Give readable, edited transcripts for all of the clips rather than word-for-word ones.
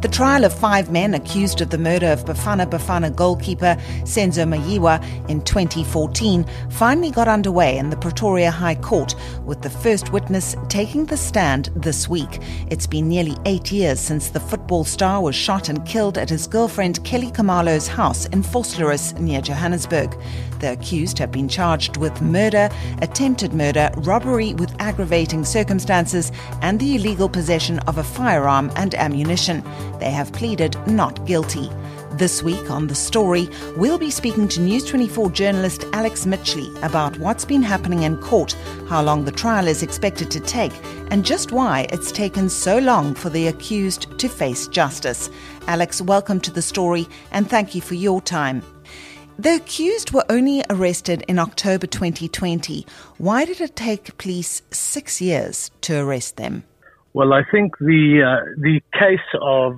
The trial of 5 men accused of the murder of Bafana Bafana goalkeeper Senzo Mayiwa in 2014 finally got underway in the Pretoria High Court, with the first witness taking the stand this week. It's been nearly 8 years since the football star was shot and killed at his girlfriend Kelly Khumalo's house in Vosloorus near Johannesburg. The accused have been charged with murder, attempted murder, robbery with aggravating circumstances, and the illegal possession of a firearm and ammunition. They have pleaded not guilty. This week on The Story, we'll be speaking to News 24 journalist Alex Mitchley about what's been happening in court, how long the trial is expected to take, and just why it's taken so long for the accused to face justice. Alex, welcome to The Story, and thank you for your time. The accused were only arrested in October 2020. Why did it take police 6 years to arrest them? Well, I think the case of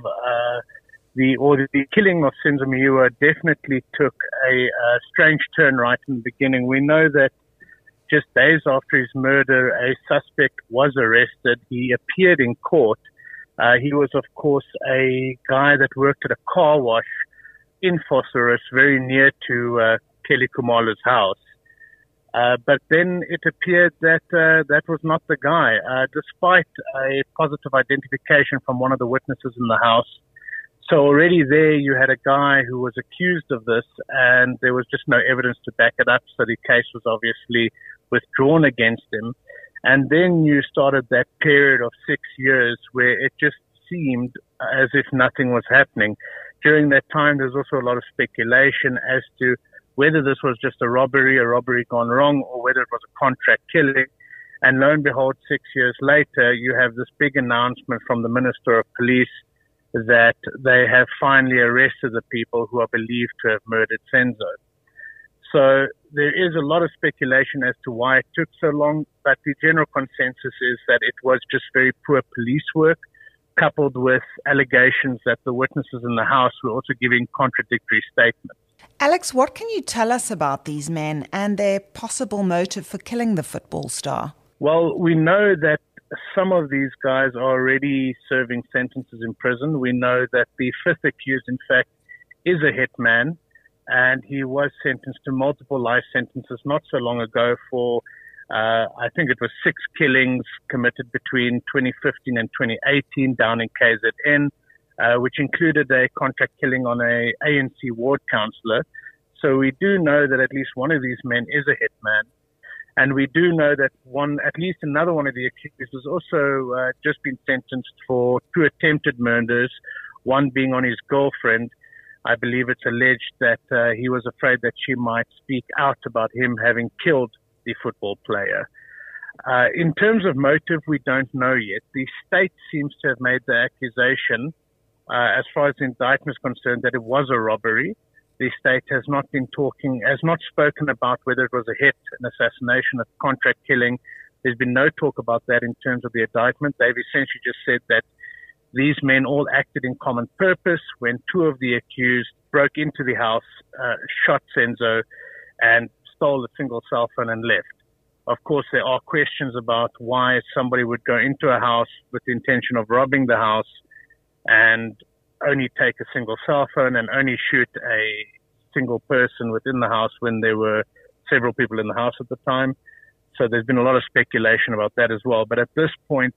the killing of Senzo Mayiwa definitely took a strange turn right in the beginning. We know that just days after his murder, a suspect was arrested. He appeared in court. He was, of course, a guy that worked at a car wash in Vosloorus, very near to Kelly Khumalo's house. But then it appeared that that was not the guy, despite a positive identification from one of the witnesses in the house. So already there you had a guy who was accused of this, and there was just no evidence to back it up, so the case was obviously withdrawn against him. And then you started that period of 6 years where it just seemed as if nothing was happening. During that time, there's also a lot of speculation as to whether this was just a robbery gone wrong, or whether it was a contract killing. And lo and behold, 6 years later, you have this big announcement from the Minister of Police that they have finally arrested the people who are believed to have murdered Senzo. So there is a lot of speculation as to why it took so long, but the general consensus is that it was just very poor police work, coupled with allegations that the witnesses in the house were also giving contradictory statements. Alex, what can you tell us about these men and their possible motive for killing the football star? Well, we know that some of these guys are already serving sentences in prison. We know that the fifth accused, in fact, is a hitman, and he was sentenced to multiple life sentences not so long ago for I think it was 6 killings committed between 2015 and 2018 down in KZN, which included a contract killing on a ANC ward councillor. So we do know that at least one of these men is a hitman. And we do know that at least another one of the accused has also just been sentenced for 2 attempted murders, one being on his girlfriend. I believe it's alleged that he was afraid that she might speak out about him having killed the football player. In terms of motive, we don't know yet. The state seems to have made the accusation, as far as the indictment is concerned, that it was a robbery. The state has not spoken about whether it was a hit, an assassination, a contract killing. There's been no talk about that in terms of the indictment. They've essentially just said that these men all acted in common purpose when 2 of the accused broke into the house, shot Senzo, and stole a single cell phone and left. Of course, there are questions about why somebody would go into a house with the intention of robbing the house and only take a single cell phone and only shoot a single person within the house when there were several people in the house at the time. So there's been a lot of speculation about that as well. But at this point,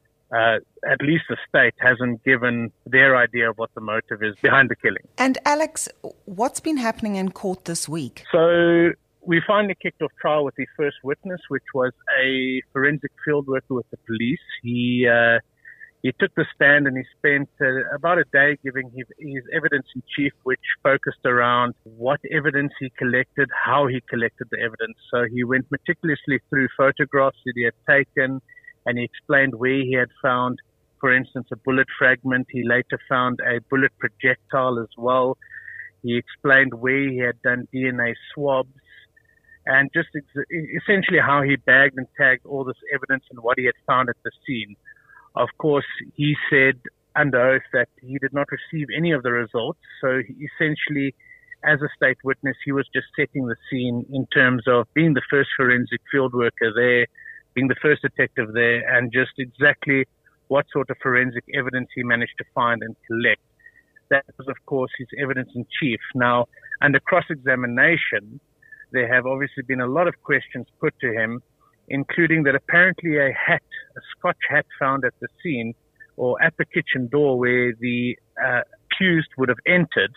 at least the state hasn't given their idea of what the motive is behind the killing. And Alex, what's been happening in court this week? So we finally kicked off trial with the first witness, which was a forensic field worker with the police. He took the stand and he spent about a day giving his evidence in chief, which focused around what evidence he collected, how he collected the evidence. So he went meticulously through photographs that he had taken, and he explained where he had found, for instance, a bullet fragment. He later found a bullet projectile as well. He explained where he had done DNA swabs, and just essentially how he bagged and tagged all this evidence and what he had found at the scene. Of course, he said under oath that he did not receive any of the results. So he essentially, as a state witness, he was just setting the scene in terms of being the first forensic field worker there, being the first detective there, and just exactly what sort of forensic evidence he managed to find and collect. That was, of course, his evidence in chief. Now, under cross-examination, there have obviously been a lot of questions put to him, including that apparently a Scotch hat found at the scene or at the kitchen door where the accused would have entered,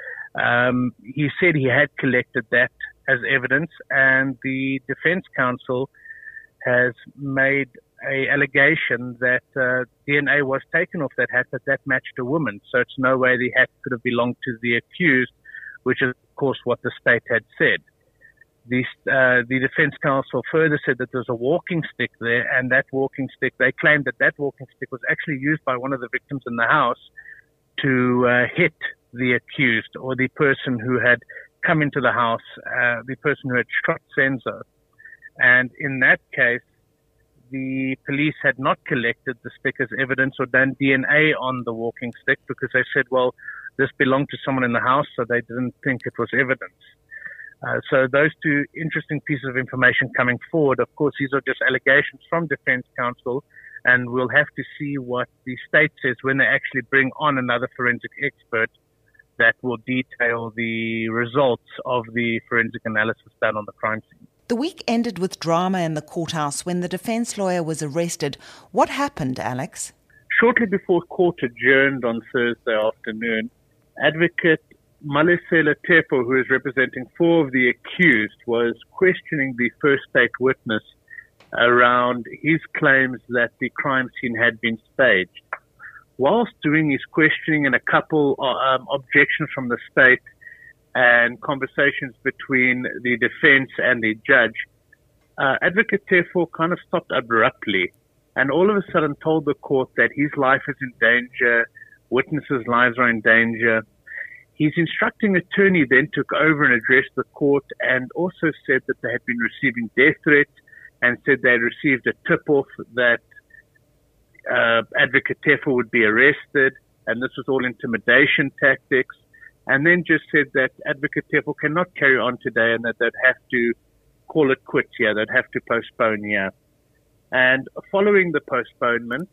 he said he had collected that as evidence, and the defense counsel has made a allegation that DNA was taken off that hat, that matched a woman. So it's no way the hat could have belonged to the accused, which is, of course, what the state had said. The defense counsel further said that there's a walking stick there, and that walking stick, they claimed that walking stick was actually used by one of the victims in the house to hit the accused, or the person who had come into the house, the person who had shot Senzo. And in that case, the police had not collected the stick as evidence or done DNA on the walking stick, because they said, well, this belonged to someone in the house, so they didn't think it was evidence. So those two interesting pieces of information coming forward. Of course, these are just allegations from defense counsel, and we'll have to see what the state says when they actually bring on another forensic expert that will detail the results of the forensic analysis done on the crime scene. The week ended with drama in the courthouse when the defense lawyer was arrested. What happened, Alex? Shortly before court adjourned on Thursday afternoon, Advocate Malesela Tefo, who is representing 4 of the accused, was questioning the first state witness around his claims that the crime scene had been staged. Whilst doing his questioning and a couple objections from the state and conversations between the defense and the judge, Advocate Tefo kind of stopped abruptly and all of a sudden told the court that his life is in danger, witnesses' lives are in danger. His instructing attorney then took over and addressed the court and also said that they had been receiving death threats and said they had received a tip-off that Advocate Tefo would be arrested, and this was all intimidation tactics, and then just said that Advocate Tefo cannot carry on today and that they'd have to call it quits here, they'd have to postpone here. And following the postponement,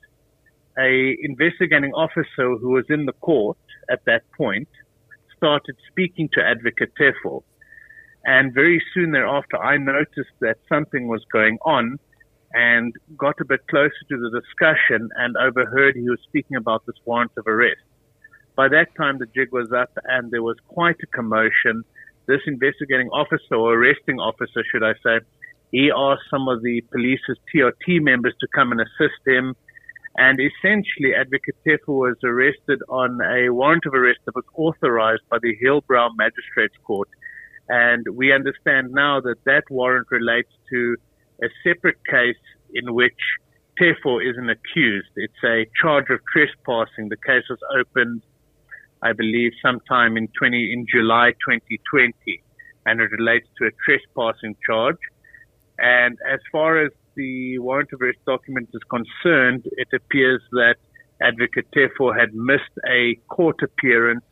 a investigating officer who was in the court at that point started speaking to Advocate Tefo. And very soon thereafter, I noticed that something was going on and got a bit closer to the discussion and overheard he was speaking about this warrant of arrest. By that time, the jig was up and there was quite a commotion. This investigating officer, or arresting officer, should I say, he asked some of the police's TRT members to come and assist him. And essentially, Advocate Tefo was arrested on a warrant of arrest that was authorized by the Hillbrow Magistrates Court. And we understand now that that warrant relates to a separate case in which Tefo is an accused. It's a charge of trespassing. The case was opened, I believe, sometime in July 2020, and it relates to a trespassing charge. And as far as the warrant of arrest document is concerned, it appears that Advocate Tefo had missed a court appearance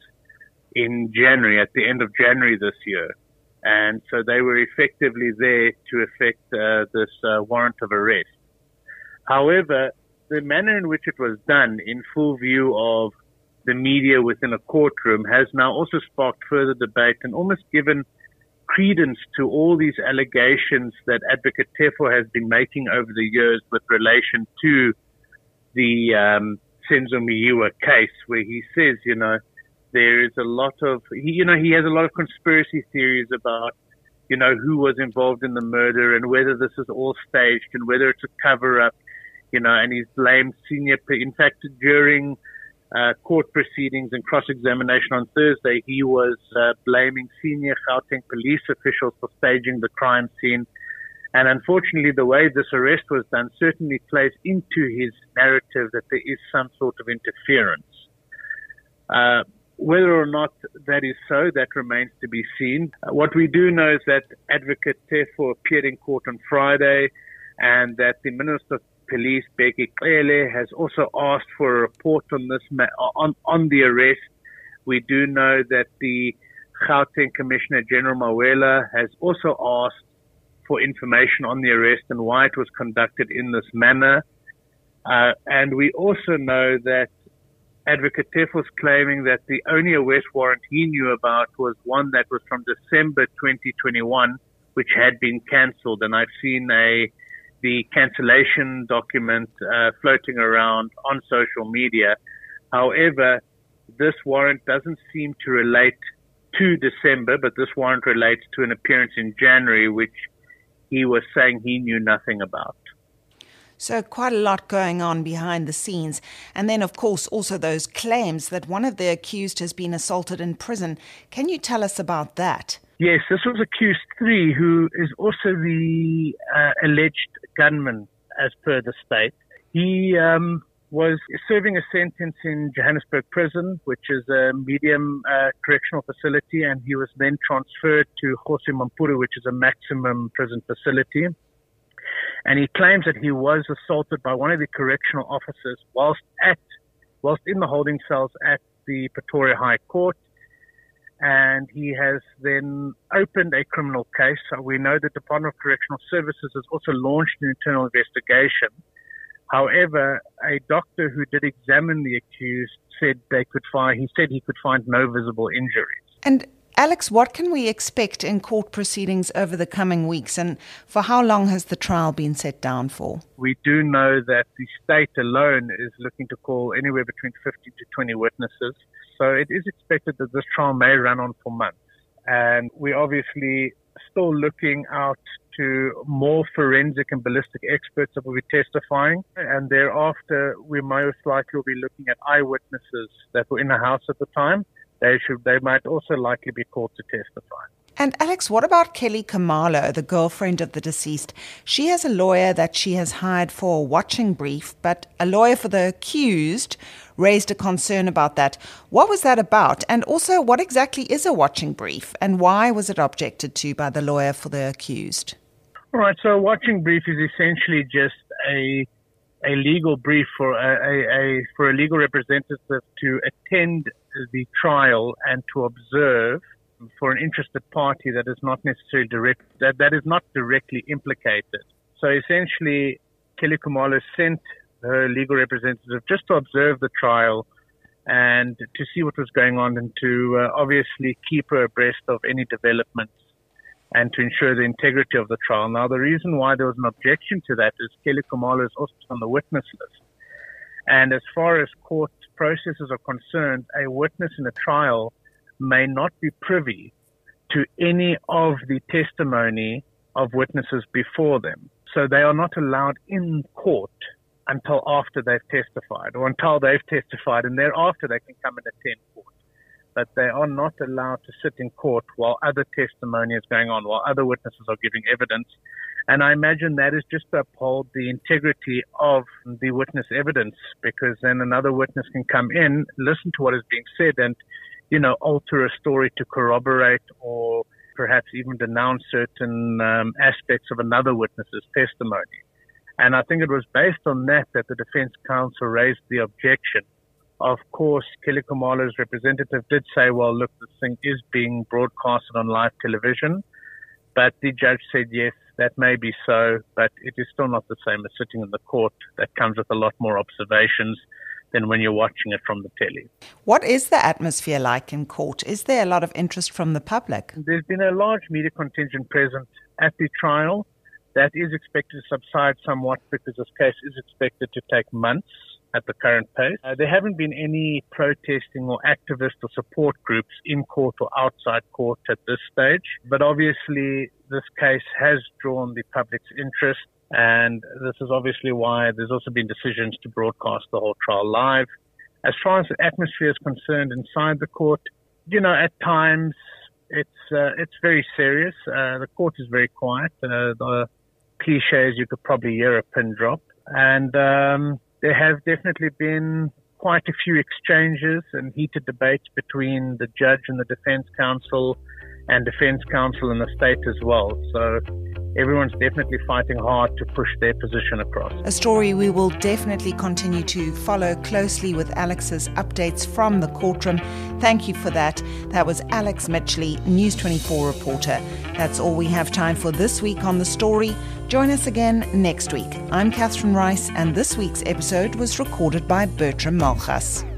in January, at the end of January this year. And so they were effectively there to effect this warrant of arrest. However, the manner in which it was done in full view of the media within a courtroom has now also sparked further debate and almost given credence to all these allegations that Advocate Tefo has been making over the years with relation to the Senzo Meyiwa case, where he says, there is a lot of, he has a lot of conspiracy theories about, who was involved in the murder and whether this is all staged and whether it's a cover-up, and he's blamed in fact, during court proceedings and cross-examination on Thursday, he was blaming senior Gauteng police officials for staging the crime scene. And unfortunately, the way this arrest was done certainly plays into his narrative that there is some sort of interference. Whether or not that is so, that remains to be seen. What we do know is that Advocate Tefo appeared in court on Friday, and that the Minister of Police, Bheki Cele, has also asked for a report on this on the arrest. We do know that the Gauteng Commissioner General Mawela has also asked for information on the arrest and why it was conducted in this manner. And we also know that Advocate Teff was claiming that the only arrest warrant he knew about was one that was from December 2021, which had been cancelled. And I've seen the cancellation document floating around on social media. However, this warrant doesn't seem to relate to December, but this warrant relates to an appearance in January, which he was saying he knew nothing about. So quite a lot going on behind the scenes. And then, of course, also those claims that one of the accused has been assaulted in prison. Can you tell us about that? Yes, this was accused 3, who is also the alleged gunman, as per the state. He was serving a sentence in Johannesburg Prison, which is a medium correctional facility, and he was then transferred to Jose Mampuru, which is a maximum prison facility. And he claims that he was assaulted by one of the correctional officers whilst in the holding cells at the Pretoria High Court. And he has then opened a criminal case. So we know the Department of Correctional Services has also launched an internal investigation. However, a doctor who did examine the accused said he could find no visible injuries. And Alex, what can we expect in court proceedings over the coming weeks, and for how long has the trial been set down for? We do know that the state alone is looking to call anywhere between 15 to 20 witnesses. So it is expected that this trial may run on for months. And we're obviously still looking out to more forensic and ballistic experts that will be testifying. And thereafter, we most likely will be looking at eyewitnesses that were in the house at the time. They might also likely be called to testify. And Alex, what about Kelly Khumalo, the girlfriend of the deceased? She has a lawyer that she has hired for a watching brief, but a lawyer for the accused raised a concern about that. What was that about? And also, what exactly is a watching brief, and why was it objected to by the lawyer for the accused? All right, so a watching brief is essentially just a legal brief for a legal representative to attend the trial and to observe for an interested party that is not necessarily that is not directly implicated. So essentially, Kelly Khumalo sent her legal representative just to observe the trial and to see what was going on, and to obviously keep her abreast of any developments and to ensure the integrity of the trial. Now, the reason why there was an objection to that is Kelly Khumalo is also on the witness list. And as far as court processes are concerned, a witness in a trial may not be privy to any of the testimony of witnesses before them. So they are not allowed in court until after they've testified, or until they've testified, and thereafter they can come and attend court. But they are not allowed to sit in court while other testimony is going on, while other witnesses are giving evidence. And I imagine that is just to uphold the integrity of the witness evidence, because then another witness can come in, listen to what is being said, and, alter a story to corroborate or perhaps even denounce certain aspects of another witness's testimony. And I think it was based on that the defense counsel raised the objection. Of course, Kelly Khumalo's representative did say, well, look, this thing is being broadcasted on live television. But the judge said, yes, that may be so, but it is still not the same as sitting in the court. That comes with a lot more observations than when you're watching it from the telly. What is the atmosphere like in court? Is there a lot of interest from the public? There's been a large media contingent present at the trial. That is expected to subside somewhat because this case is expected to take months at the current pace. There haven't been any protesting or activist or support groups in court or outside court at this stage. But obviously, this case has drawn the public's interest, and this is obviously why there's also been decisions to broadcast the whole trial live. As far as the atmosphere is concerned inside the court, at times it's very serious. The court is very quiet. The cliches, you could probably hear a pin drop. And there have definitely been quite a few exchanges and heated debates between the judge and the defense counsel and defense counsel in the state as well. So everyone's definitely fighting hard to push their position across. A story we will definitely continue to follow closely with Alex's updates from the courtroom. Thank you for that. That was Alex Mitchley, News 24 reporter. That's all we have time for this week on The Story. Join us again next week. I'm Catherine Rice, and this week's episode was recorded by Bertram Malchus.